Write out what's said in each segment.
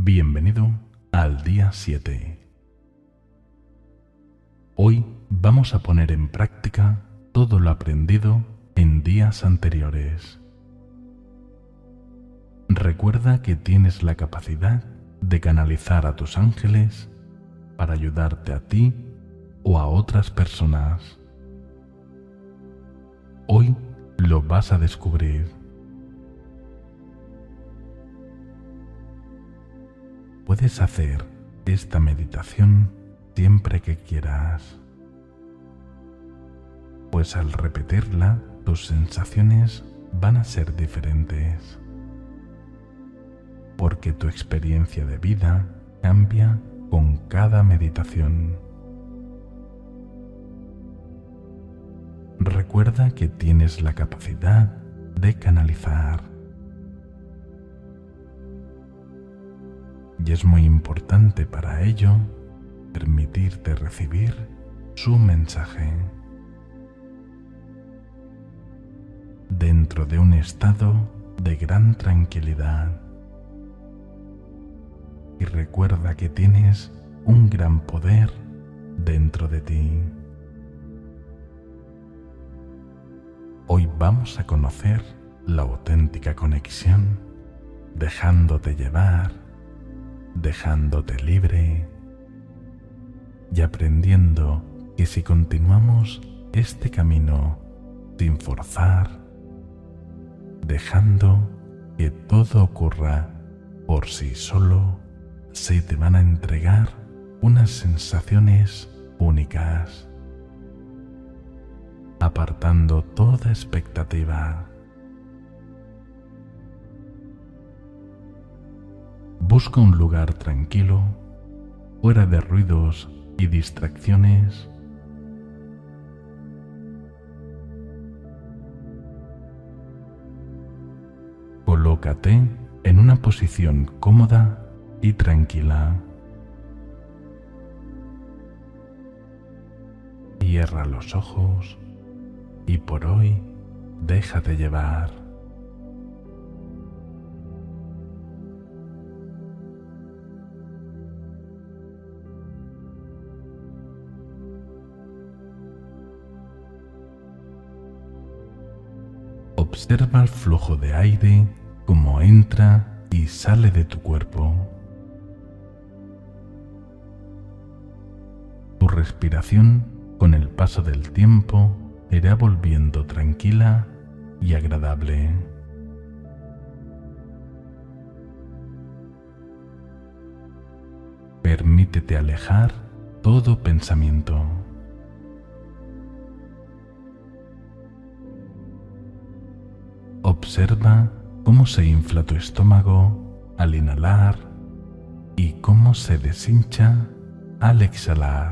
Bienvenido al día 7. Hoy vamos a poner en práctica todo lo aprendido en días anteriores. Recuerda que tienes la capacidad de canalizar a tus ángeles para ayudarte a ti o a otras personas. Hoy lo vas a descubrir. Puedes hacer esta meditación siempre que quieras, pues al repetirla tus sensaciones van a ser diferentes, porque tu experiencia de vida cambia con cada meditación. Recuerda que tienes la capacidad de canalizar. Y es muy importante para ello permitirte recibir su mensaje dentro de un estado de gran tranquilidad. Y recuerda que tienes un gran poder dentro de ti. Hoy vamos a conocer la auténtica conexión, dejándote llevar, dejándote libre y aprendiendo que si continuamos este camino sin forzar, dejando que todo ocurra por sí solo, se te van a entregar unas sensaciones únicas, apartando toda expectativa. Busca un lugar tranquilo, fuera de ruidos y distracciones. Colócate en una posición cómoda y tranquila. Cierra los ojos y por hoy déjate llevar. Observa el flujo de aire como entra y sale de tu cuerpo. Tu respiración con el paso del tiempo irá volviendo tranquila y agradable. Permítete alejar todo pensamiento. Observa cómo se infla tu estómago al inhalar y cómo se deshincha al exhalar.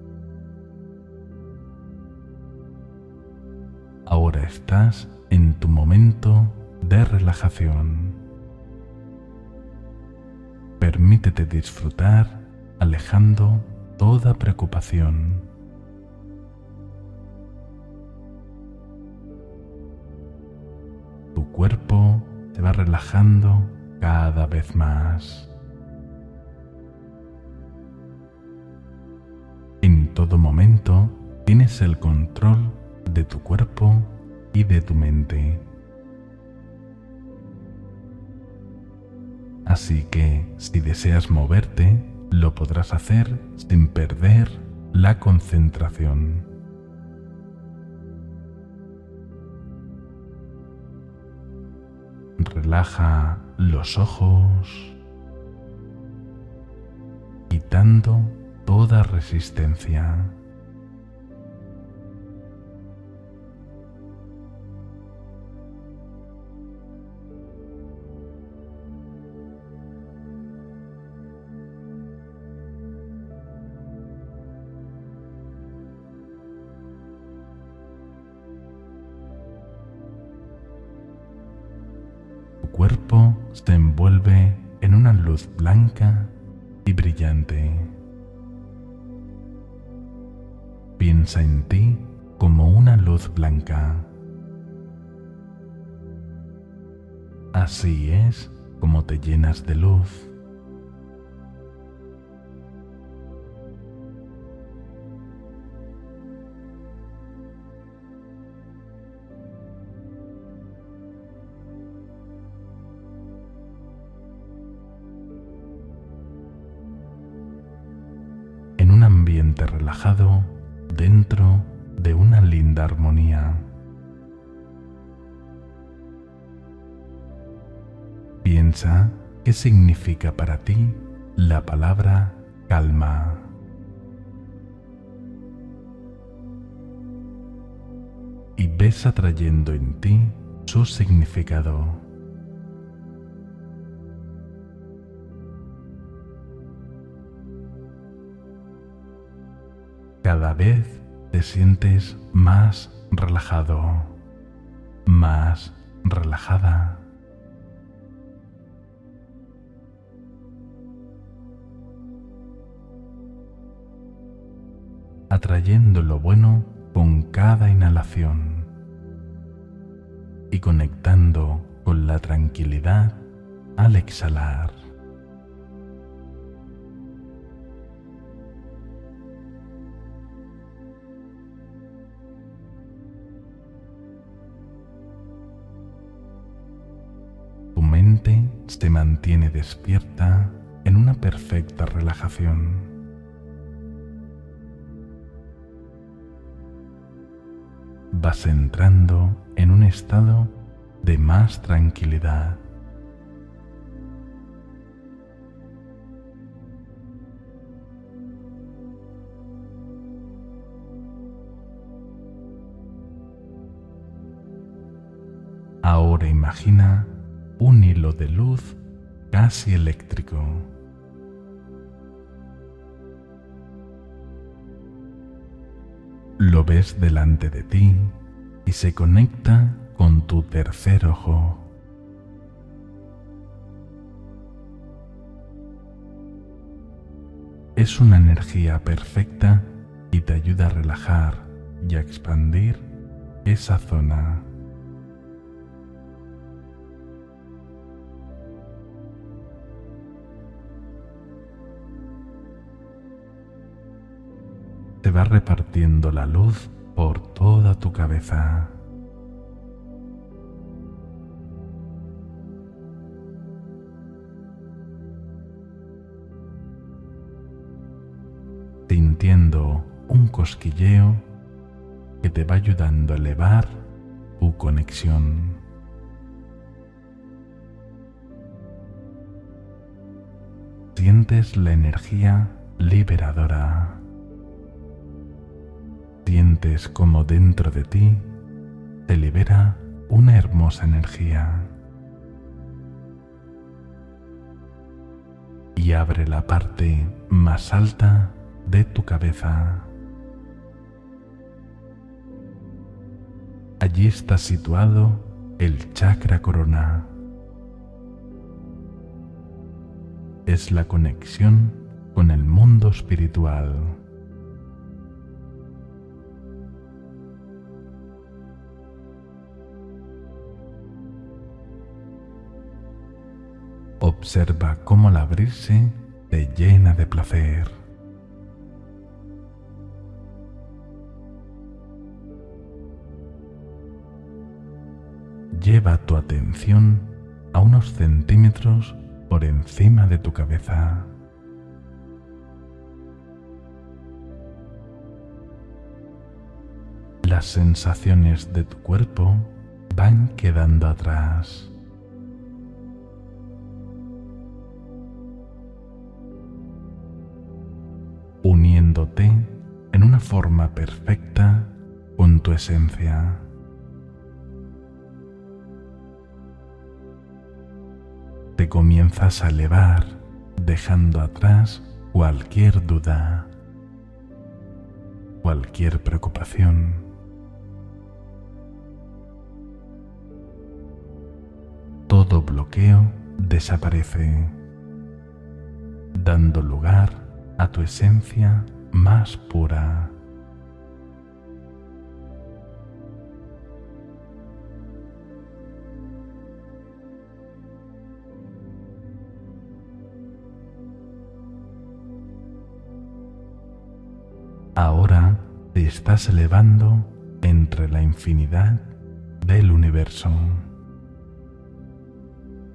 Ahora estás en tu momento de relajación. Permítete disfrutar alejando toda preocupación. Tu cuerpo se va relajando cada vez más. En todo momento tienes el control de tu cuerpo y de tu mente. Así que si deseas moverte, lo podrás hacer sin perder la concentración. Relaja los ojos, quitando toda resistencia. Tu cuerpo se envuelve en una luz blanca y brillante. Piensa en ti como una luz blanca. Así es como te llenas de luz, totalmente relajado dentro de una linda armonía. Piensa qué significa para ti la palabra calma. Y ves atrayendo en ti su significado. Cada vez te sientes más relajado, más relajada. Atrayendo lo bueno con cada inhalación y conectando con la tranquilidad al exhalar. Tu mente se mantiene despierta en una perfecta relajación. Vas entrando en un estado de más tranquilidad. Ahora imagina un hilo de luz casi eléctrico. Lo ves delante de ti y se conecta con tu tercer ojo. Es una energía perfecta y te ayuda a relajar y a expandir esa zona. Se va repartiendo la luz por toda tu cabeza. Sintiendo un cosquilleo que te va ayudando a elevar tu conexión. Sientes la energía liberadora. Sientes como dentro de ti te libera una hermosa energía y abre la parte más alta de tu cabeza. Allí está situado el chakra corona. Es la conexión con el mundo espiritual. Observa cómo al abrirse te llena de placer. Lleva tu atención a unos centímetros por encima de tu cabeza. Las sensaciones de tu cuerpo van quedando atrás. Uniéndote en una forma perfecta con tu esencia. Te comienzas a elevar, dejando atrás cualquier duda, cualquier preocupación. Todo bloqueo desaparece, dando lugar a tu esencia más pura. Ahora te estás elevando entre la infinidad del universo.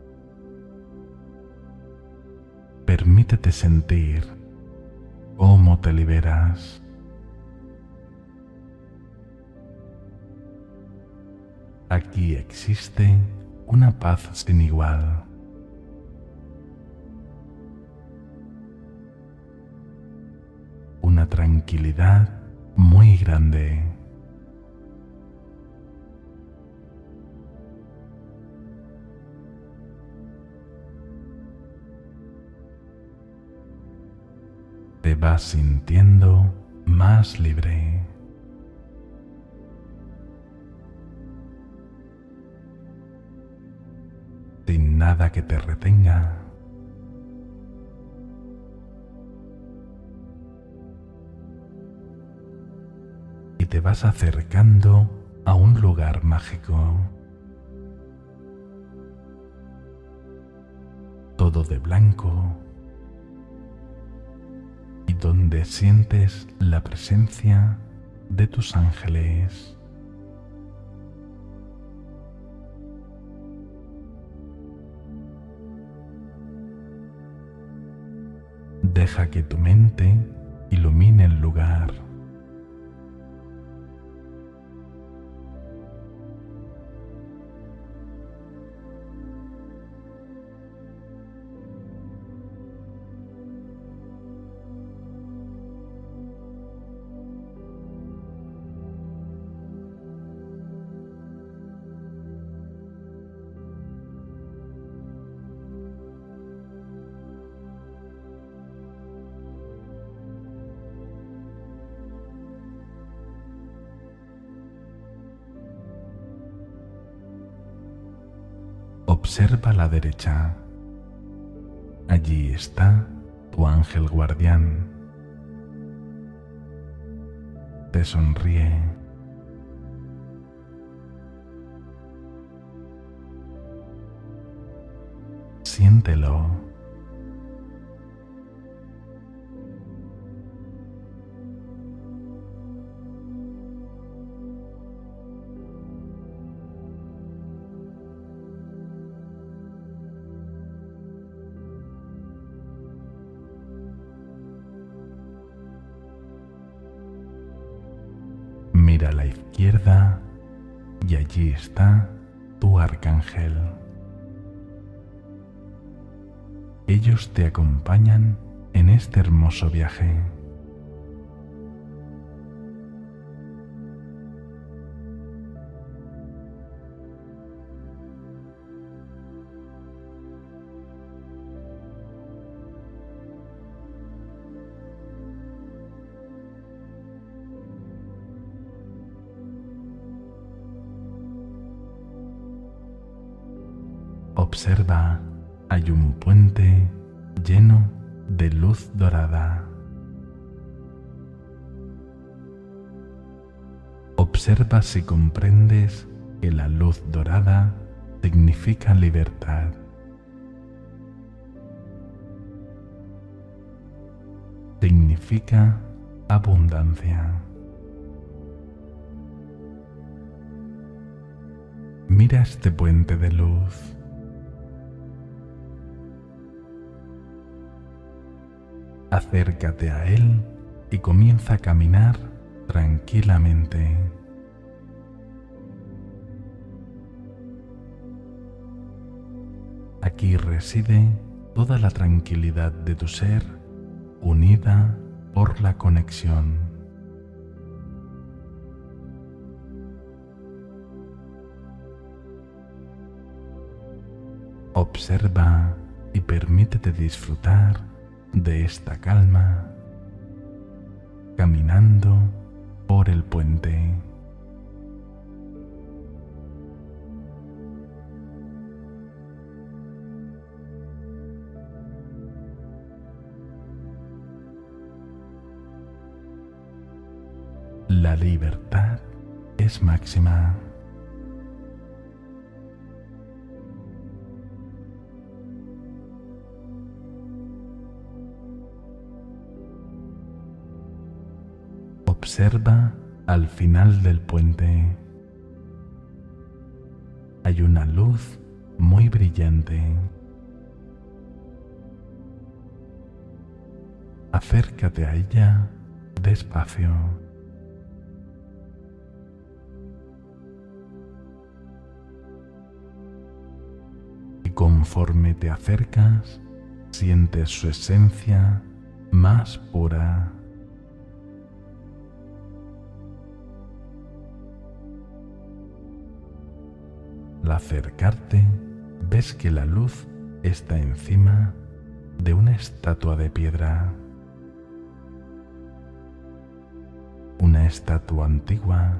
Permítete sentir cómo cómo te liberas. Aquí existe una paz sin igual. Una tranquilidad muy grande. Te vas sintiendo más libre. Sin nada que te retenga. Y te vas acercando a un lugar mágico. Todo de blanco. Y donde sientes la presencia de tus ángeles. Deja que tu mente ilumine el lugar. Observa a la derecha. Allí está tu ángel guardián. Te sonríe. Siéntelo. Mira a la izquierda y allí está tu arcángel. Ellos te acompañan en este hermoso viaje. Observa, hay un puente lleno de luz dorada. Observa si comprendes que la luz dorada significa libertad. Significa abundancia. Mira este puente de luz. Acércate a él y comienza a caminar tranquilamente. Aquí reside toda la tranquilidad de tu ser, unida por la conexión. Observa y permítete disfrutar de esta calma, caminando por el puente. La libertad es máxima. Observa al final del puente. Hay una luz muy brillante. acércate a ella despacio. Y conforme te acercas, sientes su esencia más pura. Al acercarte, ves que la luz está encima de una estatua de piedra. Una estatua antigua.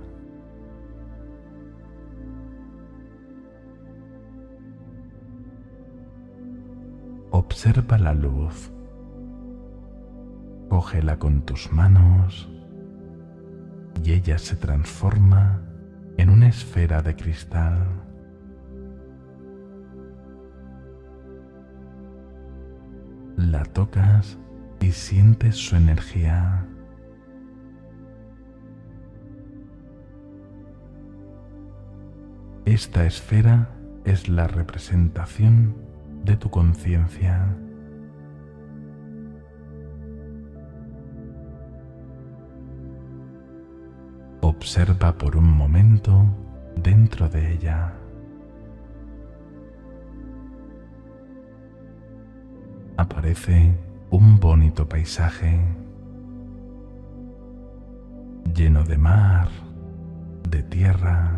Observa la luz. Cógela con tus manos y ella se transforma en una esfera de cristal. La tocas y sientes su energía. Esta esfera es la representación de tu conciencia. Observa por un momento dentro de ella. Aparece un bonito paisaje lleno de mar, de tierra.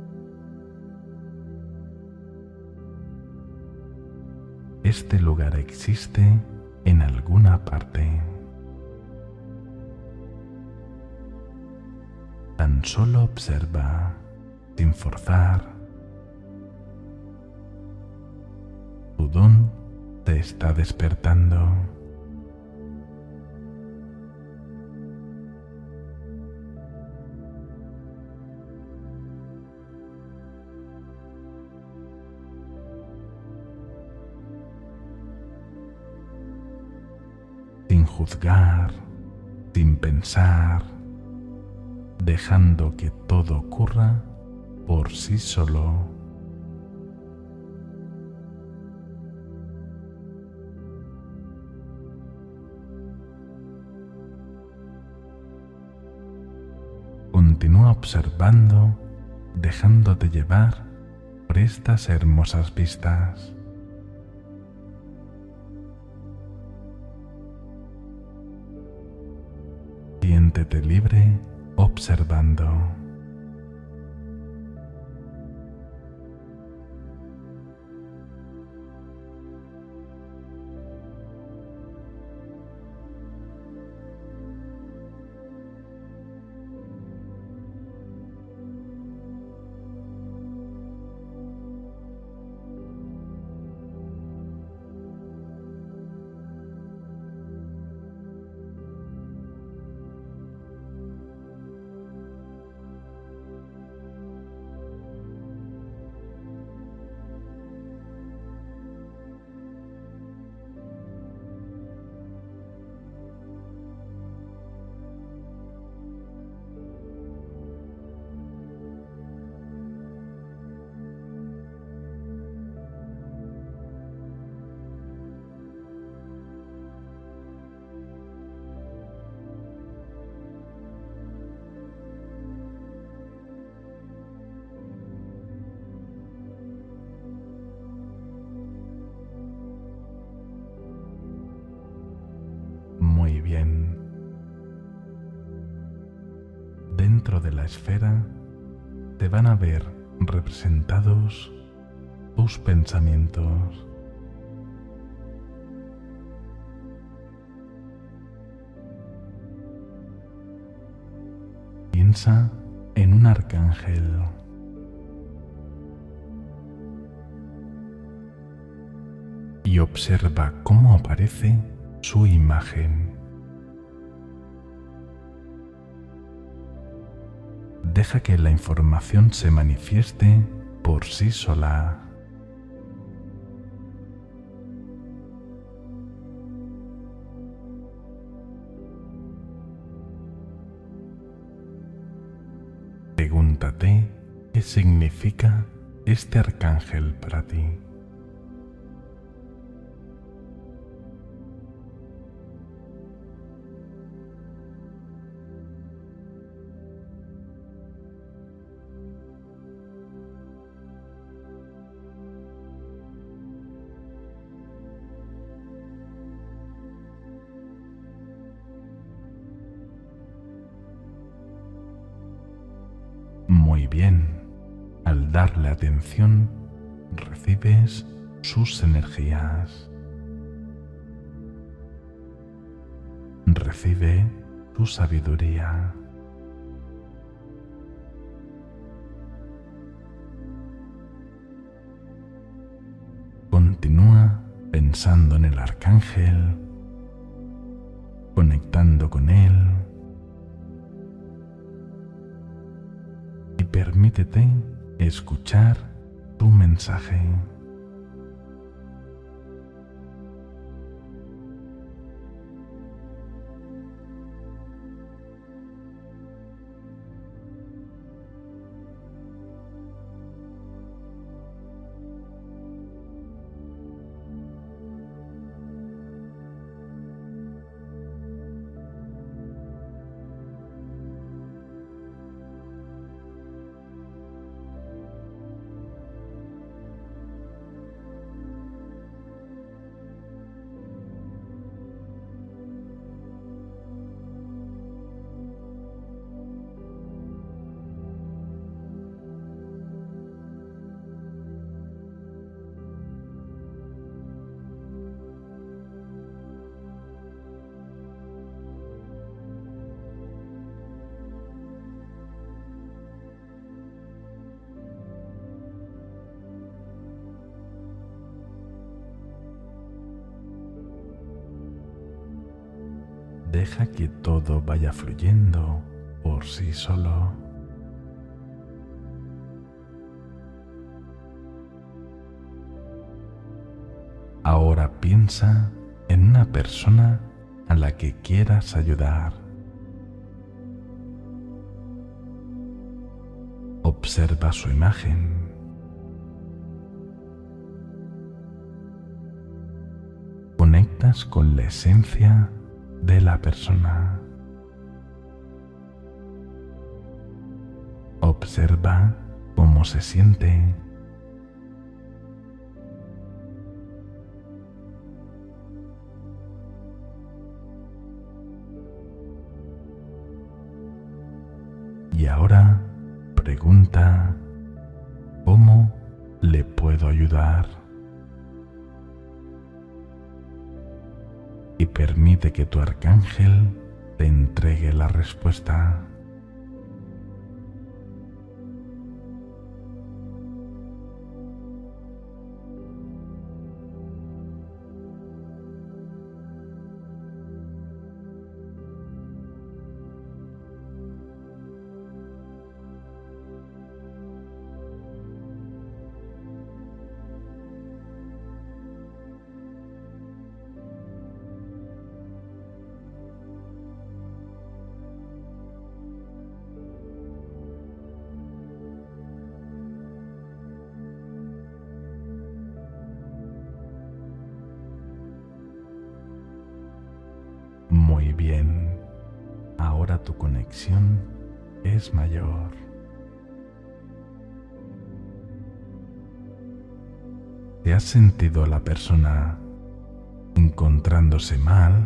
Este lugar existe en alguna parte. Tan solo observa, sin forzar. Tu don te está despertando. Sin juzgar, sin pensar, dejando que todo ocurra por sí solo. Continúa observando, dejándote llevar por estas hermosas vistas. Siéntete libre observando. Muy bien. Dentro de la esfera te van a ver representados tus pensamientos. Piensa en un arcángel. Y observa cómo aparece su imagen. Deja que la información se manifieste por sí sola. Pregúntate qué significa este arcángel para ti. Muy bien. Al darle atención, recibes sus energías. Recibe tu sabiduría. Continúa pensando en el arcángel, conectando con él y permítete escuchar tu mensaje. Deja que todo vaya fluyendo por sí solo. Ahora piensa en una persona a la que quieras ayudar. Observa su imagen. Conectas con la esencia de la persona. Observa cómo se siente. Y ahora pregunta: ¿cómo le puedo ayudar? Y permite que tu arcángel te entregue la respuesta. Muy bien, ahora tu conexión es mayor. ¿Te has sentido a la persona encontrándose mal?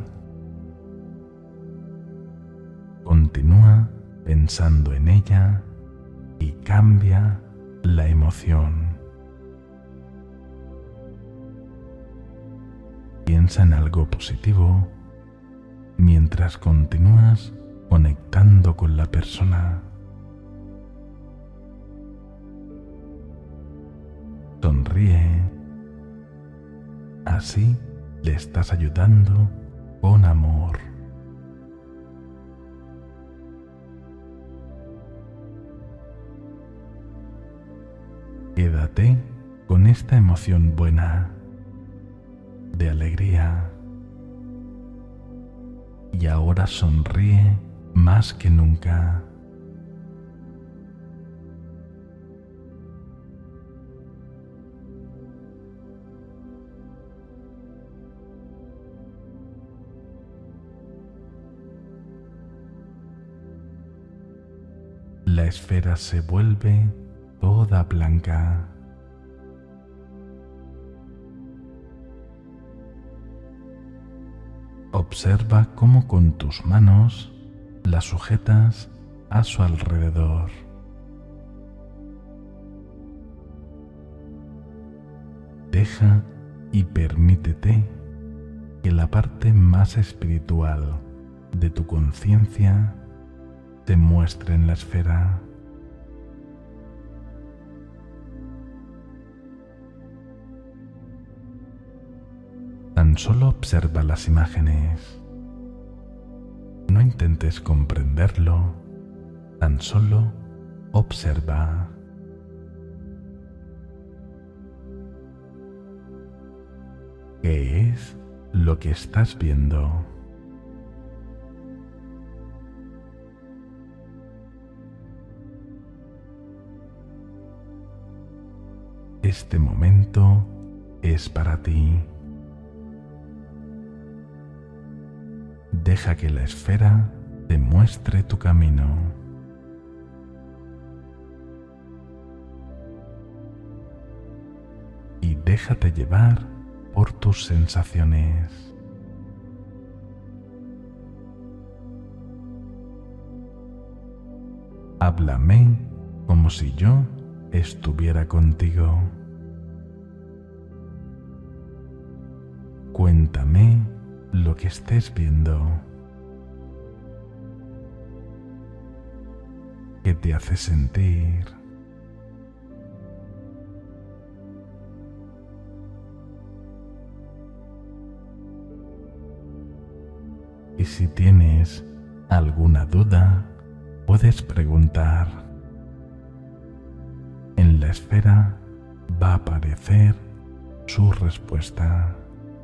Continúa pensando en ella y cambia la emoción. Piensa en algo positivo mientras continúas conectando con la persona. Sonríe. Así le estás ayudando con amor. Quédate con esta emoción buena, de alegría. Y ahora sonríe más que nunca. La esfera se vuelve toda blanca. Observa cómo con tus manos la sujetas a su alrededor. Deja y permítete que la parte más espiritual de tu conciencia te muestre en la esfera. Tan solo observa las imágenes. No intentes comprenderlo, tan solo observa. ¿Qué es lo que estás viendo? Este momento es para ti. Deja que la esfera te muestre tu camino. Y déjate llevar por tus sensaciones. Háblame como si yo estuviera contigo. Cuéntame lo que estés viendo. ¿Qué te hace sentir? Y si tienes alguna duda, puedes preguntar. En la esfera va a aparecer su respuesta.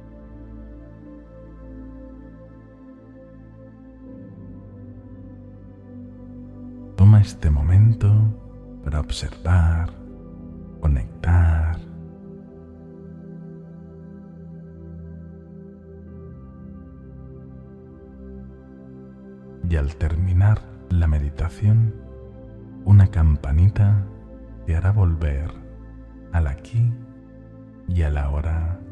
Toma este momento para observar, conectar. Y al terminar la meditación, una campanita te hará volver al aquí y a la ahora.